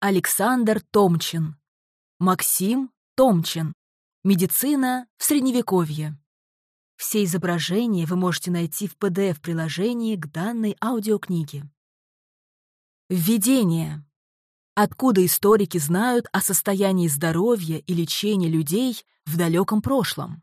Александр Томчин. Максим Томчин. Медицина в Средневековье. Все изображения вы можете найти в PDF-приложении к данной аудиокниге. Введение. Откуда историки знают о состоянии здоровья и лечении людей в далеком прошлом?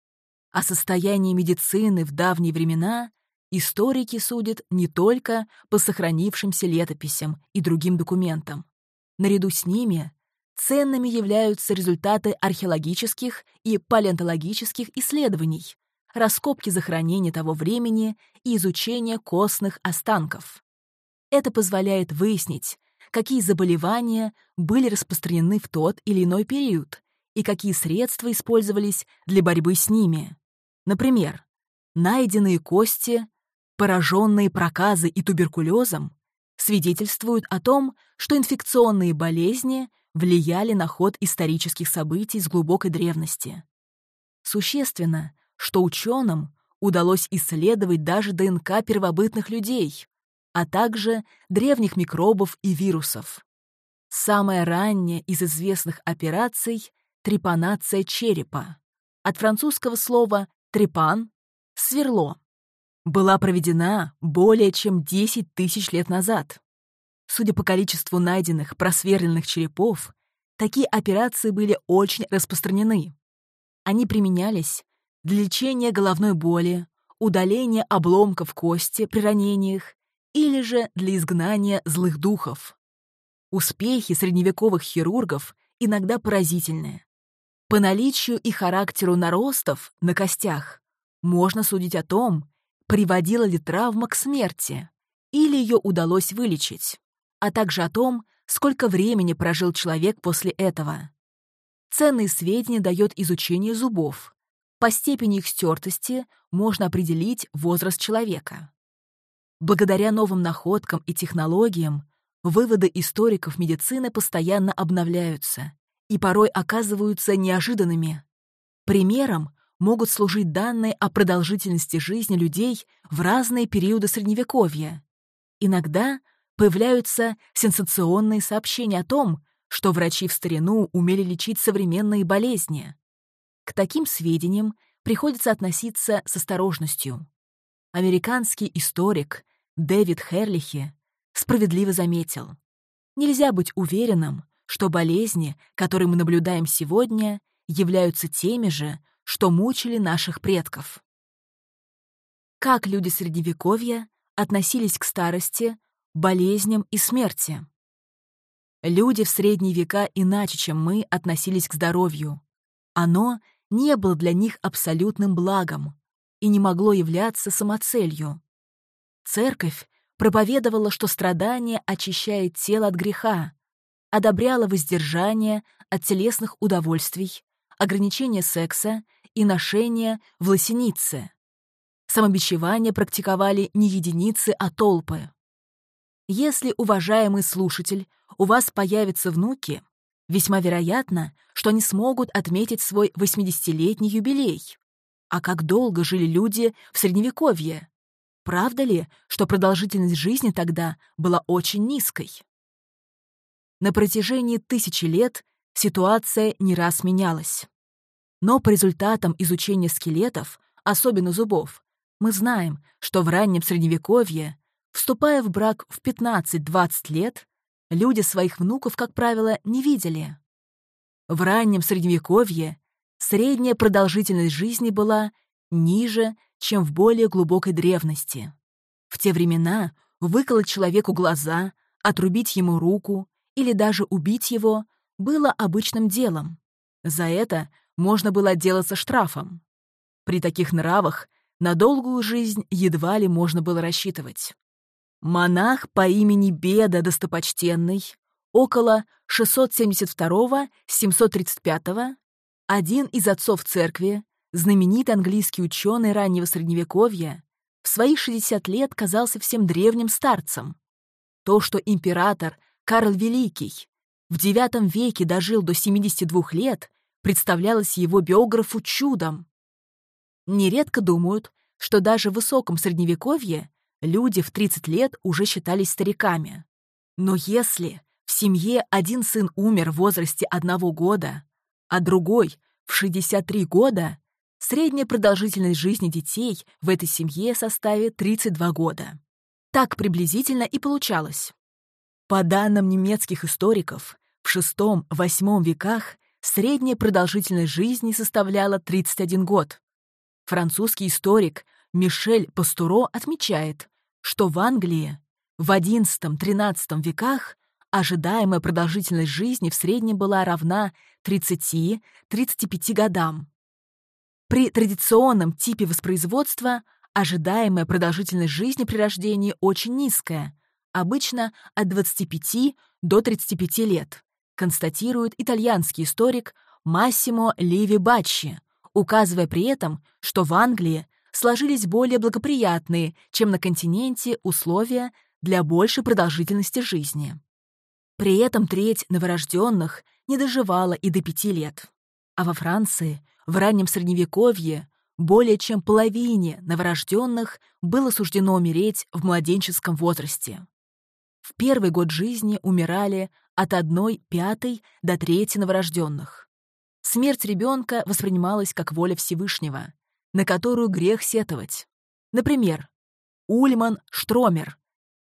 О состоянии медицины в давние времена историки судят не только по сохранившимся летописям и другим документам. Наряду с ними ценными являются результаты археологических и палеонтологических исследований, раскопки захоронений того времени и изучение костных останков. Это позволяет выяснить, какие заболевания были распространены в тот или иной период и какие средства использовались для борьбы с ними. Например, найденные кости, пораженные проказой и туберкулезом, свидетельствуют о том, что инфекционные болезни влияли на ход исторических событий с глубокой древности. Существенно, что ученым удалось исследовать даже ДНК первобытных людей, а также древних микробов и вирусов. Самая ранняя из известных операций — трепанация черепа, от французского слова «трепан» — «сверло», была проведена более чем 10 тысяч лет назад. Судя по количеству найденных просверленных черепов, такие операции были очень распространены. Они применялись для лечения головной боли, удаления обломков кости при ранениях или же для изгнания злых духов. Успехи средневековых хирургов иногда поразительны. По наличию и характеру наростов на костях можно судить о том, приводила ли травма к смерти или ее удалось вылечить, а также о том, сколько времени прожил человек после этого. Ценные сведения дает изучение зубов. По степени их стертости можно определить возраст человека. Благодаря новым находкам и технологиям выводы историков медицины постоянно обновляются и порой оказываются неожиданными. Примером могут служить данные о продолжительности жизни людей в разные периоды Средневековья. Иногда появляются сенсационные сообщения о том, что врачи в старину умели лечить современные болезни. К таким сведениям приходится относиться с осторожностью. Американский историк Дэвид Херлихи справедливо заметил: нельзя быть уверенным, что болезни, которые мы наблюдаем сегодня, являются теми же, что мучили наших предков. Как люди Средневековья относились к старости, болезням и смерти? Люди в средние века иначе, чем мы, относились к здоровью. Оно не было для них абсолютным благом и не могло являться самоцелью. Церковь проповедовала, что страдание очищает тело от греха, одобряла воздержание от телесных удовольствий, ограничение секса и ношение в лосинице. Самобичевание практиковали не единицы, а толпы. Если, уважаемый слушатель, у вас появятся внуки, весьма вероятно, что они смогут отметить свой 80-летний юбилей. А как долго жили люди в Средневековье? Правда ли, что продолжительность жизни тогда была очень низкой? На протяжении 1000 лет ситуация не раз менялась. Но по результатам изучения скелетов, особенно зубов, мы знаем, что в раннем Средневековье, вступая в брак в 15-20 лет, люди своих внуков, как правило, не видели. В раннем Средневековье средняя продолжительность жизни была ниже, чем в более глубокой древности. В те времена выколоть человеку глаза, отрубить ему руку или даже убить его было обычным делом. За это можно было отделаться штрафом. При таких нравах на долгую жизнь едва ли можно было рассчитывать. Монах по имени Беда Достопочтенный около 672-735, один из отцов церкви, знаменитый английский ученый раннего Средневековья, в свои 60 лет казался всем древним старцем. То, что император Карл Великий в IX веке дожил до 72 лет, представлялось его биографу чудом. Нередко думают, что даже в высоком Средневековье люди в 30 лет уже считались стариками. Но если В семье один сын умер в возрасте 1 года, а другой — в 63 года, средняя продолжительность жизни детей в этой семье составит 32 года. Так приблизительно и получалось. По данным немецких историков, в VI-VIII веках средняя продолжительность жизни составляла 31 год. Французский историк Мишель Пастуро отмечает, что в Англии в XI-XIII веках ожидаемая продолжительность жизни в среднем была равна 30-35 годам. При традиционном типе воспроизводства ожидаемая продолжительность жизни при рождении очень низкая, обычно от 25 до 35 лет, констатирует итальянский историк Массимо Ливи Баччи, указывая при этом, что в Англии сложились более благоприятные, чем на континенте, условия для большей продолжительности жизни. При этом треть новорожденных не доживала и до 5 лет. А во Франции в раннем Средневековье более чем половине новорожденных было суждено умереть в младенческом возрасте. В первый год жизни умирали от 1/5 до трети новорожденных. Смерть ребенка воспринималась как воля Всевышнего, на которую грех сетовать. Например, Ульман Штромер,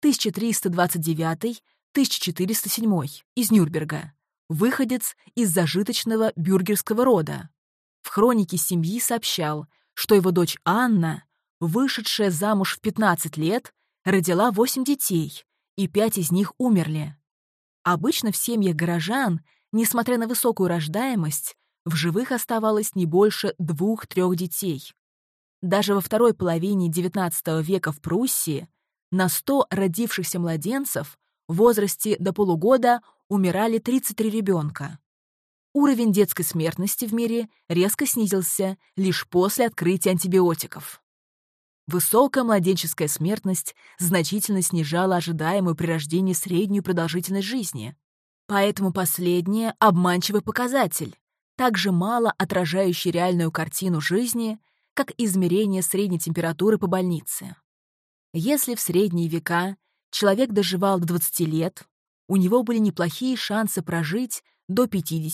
1329-1407, из Нюрнберга, выходец из зажиточного бюргерского рода. В хронике семьи сообщал, что его дочь Анна, вышедшая замуж в 15 лет, родила 8 детей, и 5 из них умерли. Обычно в семьях горожан, несмотря на высокую рождаемость, в живых оставалось не больше 2-3 детей. Даже во второй половине XIX века в Пруссии на 100 родившихся младенцев в возрасте до полугода умирали 33 ребенка. Уровень детской смертности в мире резко снизился лишь после открытия антибиотиков. Высокая младенческая смертность значительно снижала ожидаемую при рождении среднюю продолжительность жизни. Поэтому последняя — обманчивый показатель, также мало отражающий реальную картину жизни, как измерение средней температуры по больнице. Если в средние века человек доживал до 20 лет, у него были неплохие шансы прожить до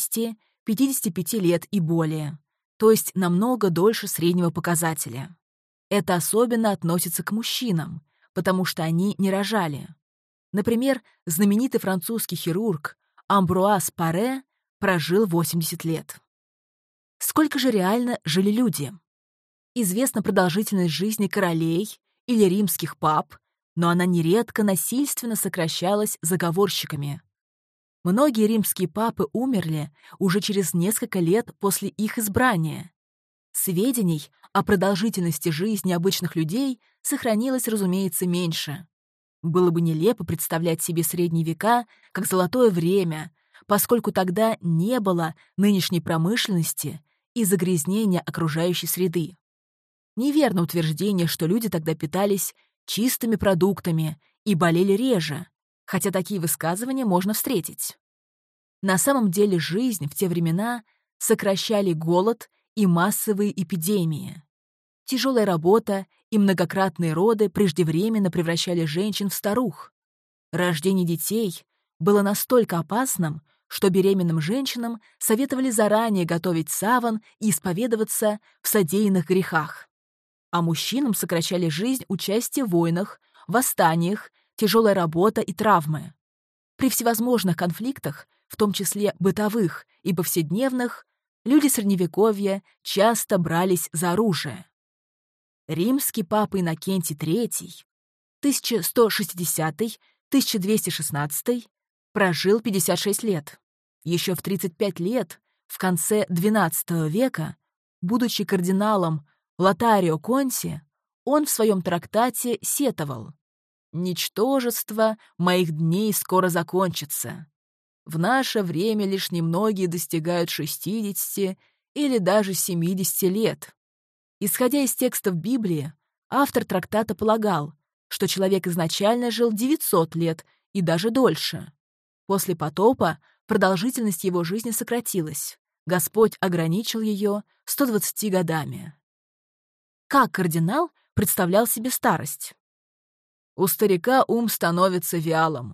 50-55 лет и более, то есть намного дольше среднего показателя. Это особенно относится к мужчинам, потому что они не рожали. Например, знаменитый французский хирург Амбруаз Паре прожил 80 лет. Сколько же реально жили люди? Известна продолжительность жизни королей или римских пап, но она нередко насильственно сокращалась заговорщиками. Многие римские папы умерли уже через несколько лет после их избрания. Сведений о продолжительности жизни обычных людей сохранилось, разумеется, меньше. Было бы нелепо представлять себе средние века как золотое время, поскольку тогда не было нынешней промышленности и загрязнения окружающей среды. Неверно утверждение, что люди тогда питались чистыми продуктами и болели реже, хотя такие высказывания можно встретить. На самом деле жизнь в те времена сокращали голод и массовые эпидемии. Тяжелая работа и многократные роды преждевременно превращали женщин в старух. Рождение детей было настолько опасным, что беременным женщинам советовали заранее готовить саван и исповедоваться в содеянных грехах. А мужчинам сокращали жизнь участие в войнах, восстаниях, тяжелая работа и травмы. При всевозможных конфликтах, в том числе бытовых и повседневных, люди Средневековья часто брались за оружие. Римский папа Иннокентий III 1160-1216 прожил 56 лет. Еще в 35 лет, в конце XII века, будучи кардиналом Лотарио Конти, он в своем трактате сетовал: «Ничтожество моих дней скоро закончится. В наше время лишь немногие достигают 60 или даже 70 лет». Исходя из текстов Библии, автор трактата полагал, что человек изначально жил 900 лет и даже дольше. После потопа продолжительность его жизни сократилась. Господь ограничил ее 120 годами. Как кардинал представлял себе старость? У старика ум становится вялым.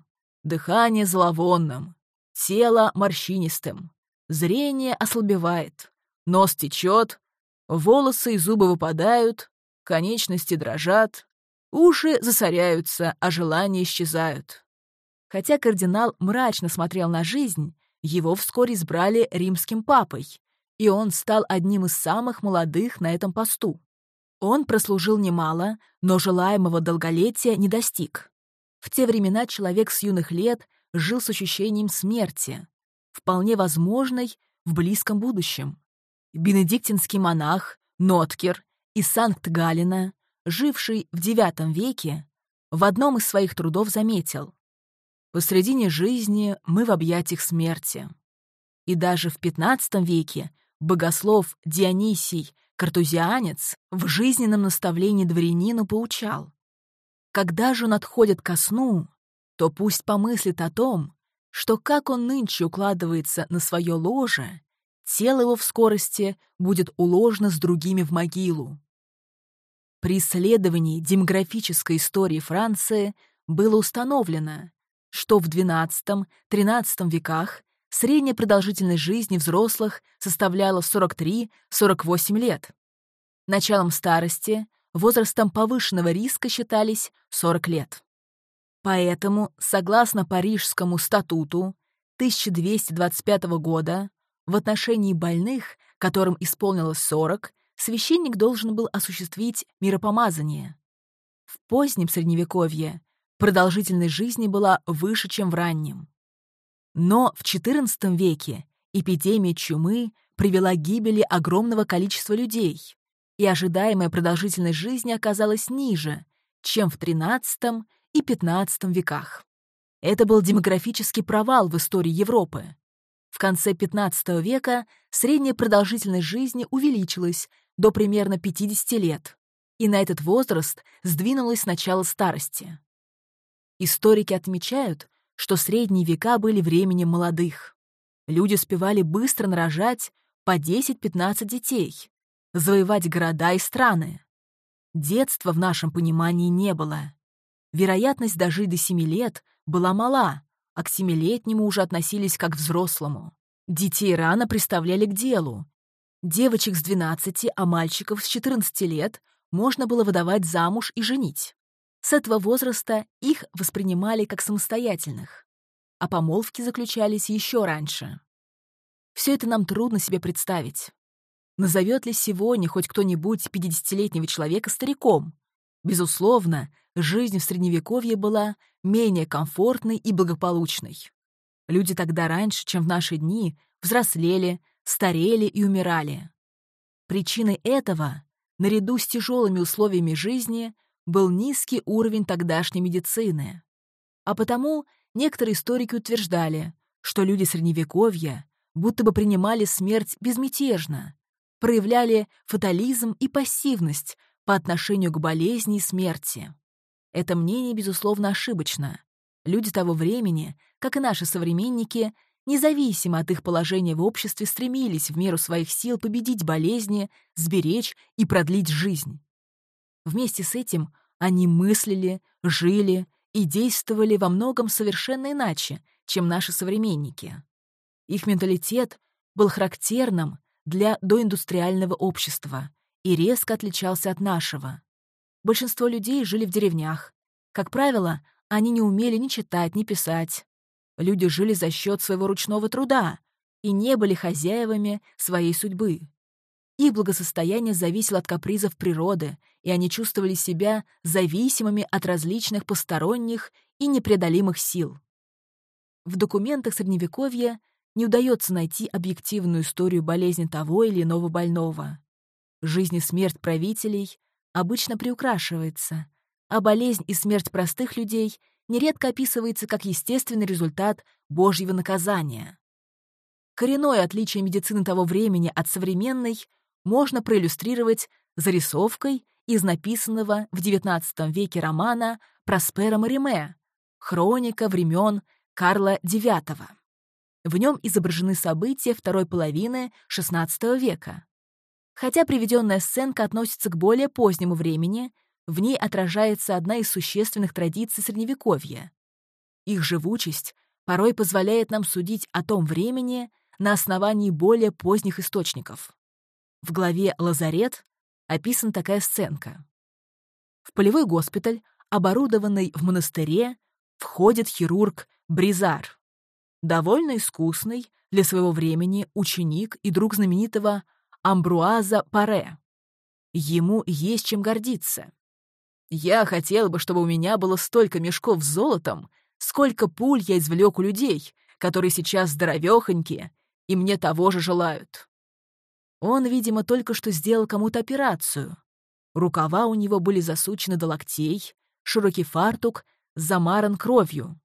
дыхание зловонным, тело морщинистым, зрение ослабевает, нос течет, волосы и зубы выпадают, конечности дрожат, уши засоряются, а желания исчезают. Хотя кардинал мрачно смотрел на жизнь, его вскоре избрали римским папой, и он стал одним из самых молодых на этом посту. Он прослужил немало, но желаемого долголетия не достиг. В те времена человек с юных лет жил с ощущением смерти, вполне возможной в близком будущем. Бенедиктинский монах Ноткер из Санкт-Галлена, живший в IX веке, в одном из своих трудов заметил: «Посредине жизни мы в объятиях смерти». И даже в XV веке богослов Дионисий Картузианец в жизненном наставлении дворянину поучал: когда же он отходит ко сну, то пусть помыслит о том, что как он нынче укладывается на свое ложе, тело его в скорости будет уложено с другими в могилу. При исследовании демографической истории Франции было установлено, что в XII-XIII веках средняя продолжительность жизни взрослых составляла 43-48 лет. Началом старости, возрастом повышенного риска считались 40 лет. Поэтому, согласно Парижскому статуту 1225 года, в отношении больных, которым исполнилось 40, священник должен был осуществить миропомазание. В позднем Средневековье продолжительность жизни была выше, чем в раннем. Но в XIV веке эпидемия чумы привела к гибели огромного количества людей, и ожидаемая продолжительность жизни оказалась ниже, чем в XIII и XV веках. Это был демографический провал в истории Европы. В конце XV века средняя продолжительность жизни увеличилась до примерно 50 лет, и на этот возраст сдвинулось начало старости. Историки отмечают, что средние века были временем молодых. Люди успевали быстро нарожать по 10-15 детей, завоевать города и страны. Детства в нашем понимании не было. Вероятность дожить до 7 лет была мала, а к 7-летнему уже относились как к взрослому. Детей рано приставляли к делу. Девочек с 12, а мальчиков с 14 лет можно было выдавать замуж и женить. С этого возраста их воспринимали как самостоятельных, а помолвки заключались еще раньше. Все это нам трудно себе представить. Назовет ли сегодня хоть кто-нибудь 50-летнего человека стариком? Безусловно, жизнь в Средневековье была менее комфортной и благополучной. Люди тогда раньше, чем в наши дни, взрослели, старели и умирали. Причиной этого, наряду с тяжелыми условиями жизни, был низкий уровень тогдашней медицины. А потому некоторые историки утверждали, что люди Средневековья будто бы принимали смерть безмятежно, проявляли фатализм и пассивность по отношению к болезни и смерти. Это мнение, безусловно, ошибочно. Люди того времени, как и наши современники, независимо от их положения в обществе, стремились в меру своих сил победить болезни, сберечь и продлить жизнь. Вместе с этим они мыслили, жили и действовали во многом совершенно иначе, чем наши современники. Их менталитет был характерным для доиндустриального общества и резко отличался от нашего. Большинство людей жили в деревнях. Как правило, они не умели ни читать, ни писать. Люди жили за счет своего ручного труда и не были хозяевами своей судьбы. Их благосостояние зависело от капризов природы, и они чувствовали себя зависимыми от различных посторонних и непреодолимых сил. В документах Средневековья не удается найти объективную историю болезни того или иного больного. Жизнь и смерть правителей обычно приукрашивается, а болезнь и смерть простых людей нередко описывается как естественный результат Божьего наказания. Коренное отличие медицины того времени от современной можно проиллюстрировать зарисовкой из написанного в XIX веке романа Проспера Мариме «Хроника времен Карла IX». В нем изображены события второй половины XVI века. Хотя приведенная сценка относится к более позднему времени, в ней отражается одна из существенных традиций Средневековья. Их живучесть порой позволяет нам судить о том времени на основании более поздних источников. В главе «Лазарет» описана такая сценка. В полевой госпиталь, оборудованный в монастыре, входит хирург Бризар, довольно искусный для своего времени ученик и друг знаменитого Амбруаза Паре. Ему есть чем гордиться. «Я хотел бы, чтобы у меня было столько мешков с золотом, сколько пуль я извлек у людей, которые сейчас здоровехонькие, и мне того же желают». Он, видимо, только что сделал кому-то операцию. Рукава у него были засучены до локтей, широкий фартук замаран кровью.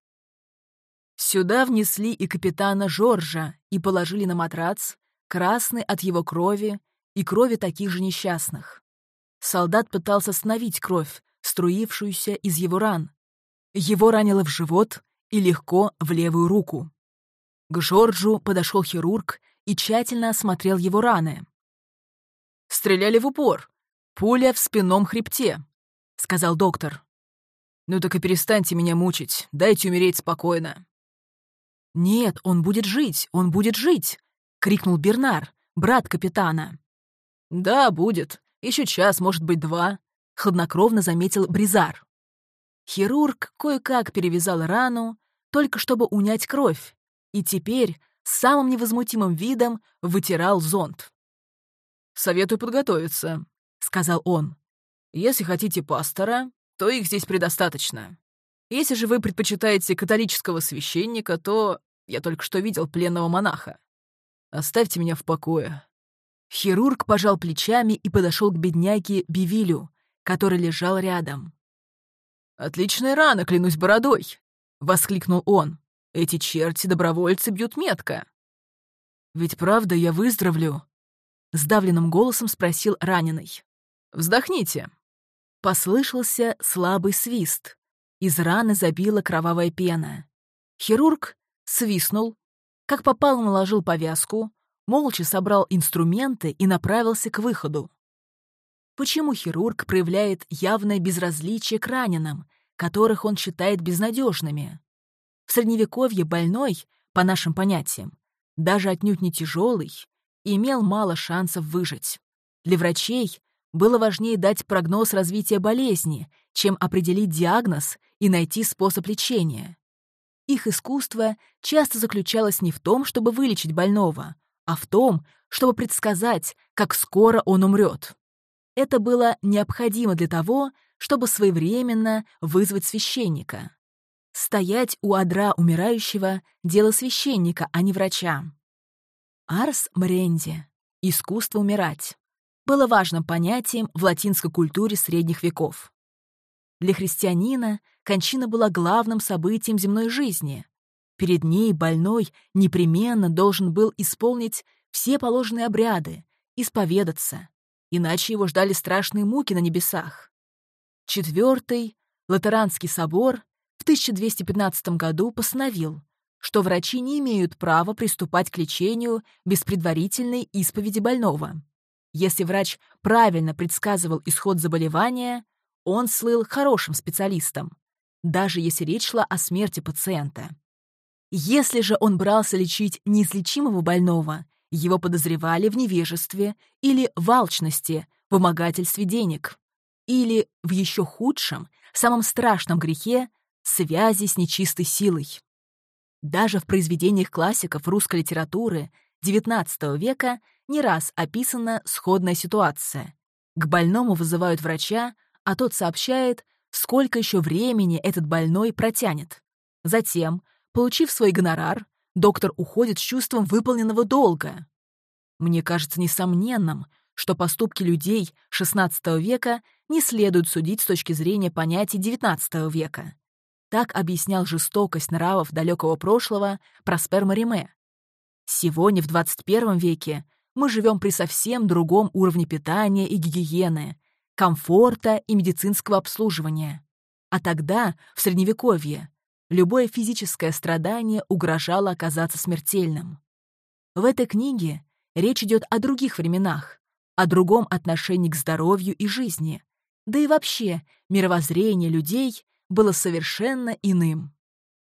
Сюда внесли и капитана Жоржа и положили на матрац, красный от его крови и крови таких же несчастных. Солдат пытался остановить кровь, струившуюся из его ран. Его ранило в живот и легко в левую руку. К Жоржу подошел хирург и тщательно осмотрел его раны. «Стреляли в упор. Пуля в спинном хребте», — сказал доктор. «Ну так и перестаньте меня мучить, дайте умереть спокойно». «Нет, он будет жить, он будет жить!» — крикнул Бернар, брат капитана. «Да, будет. Еще час, может быть, 2», — хладнокровно заметил Бризар. Хирург кое-как перевязал рану, только чтобы унять кровь, и теперь с самым невозмутимым видом вытирал зонт. «Советую подготовиться», — сказал он. «Если хотите пастора, то их здесь предостаточно. Если же вы предпочитаете католического священника, то я только что видел пленного монаха. Оставьте меня в покое». Хирург пожал плечами и подошел к бедняге Бивилю, который лежал рядом. «Отличная рана, клянусь бородой!» — воскликнул он. «Эти черти-добровольцы бьют метко». «Ведь правда я выздоровлю?» — сдавленным голосом спросил раненый. «Вздохните». Послышался слабый свист. Из раны забила кровавая пена. Хирург свистнул, как попало наложил повязку, молча собрал инструменты и направился к выходу. Почему хирург проявляет явное безразличие к раненым, которых он считает безнадежными? В Средневековье больной, по нашим понятиям, даже отнюдь не тяжелый, имел мало шансов выжить. Для врачей было важнее дать прогноз развития болезни, чем определить диагноз и найти способ лечения. Их искусство часто заключалось не в том, чтобы вылечить больного, а в том, чтобы предсказать, как скоро он умрет. Это было необходимо для того, чтобы своевременно вызвать священника. Стоять у одра умирающего — дело священника, а не врача. Арс моренди — искусство умирать — было важным понятием в латинской культуре средних веков. Для христианина кончина была главным событием земной жизни. Перед ней больной непременно должен был исполнить все положенные обряды, исповедаться, иначе его ждали страшные муки на небесах. Четвертый Латеранский собор в 1215 году постановил, что врачи не имеют права приступать к лечению без предварительной исповеди больного. Если врач правильно предсказывал исход заболевания, он слыл хорошим специалистом, даже если речь шла о смерти пациента. Если же он брался лечить неизлечимого больного, его подозревали в невежестве или в алчности, вымогательстве денег, или в еще худшем, самом страшном грехе — связи с нечистой силой. Даже в произведениях классиков русской литературы XIX века не раз описана сходная ситуация. К больному вызывают врача, а тот сообщает, сколько еще времени этот больной протянет. Затем, получив свой гонорар, доктор уходит с чувством выполненного долга. Мне кажется несомненным, что поступки людей XVI века не следует судить с точки зрения понятий XIX века. Так объяснял жестокость нравов далекого прошлого Проспер Мариме. Сегодня, в XXI веке, мы живем при совсем другом уровне питания и гигиены, комфорта и медицинского обслуживания. А тогда, в Средневековье, любое физическое страдание угрожало оказаться смертельным. В этой книге речь идет о других временах, о другом отношении к здоровью и жизни, да и вообще мировоззрение людей было совершенно иным.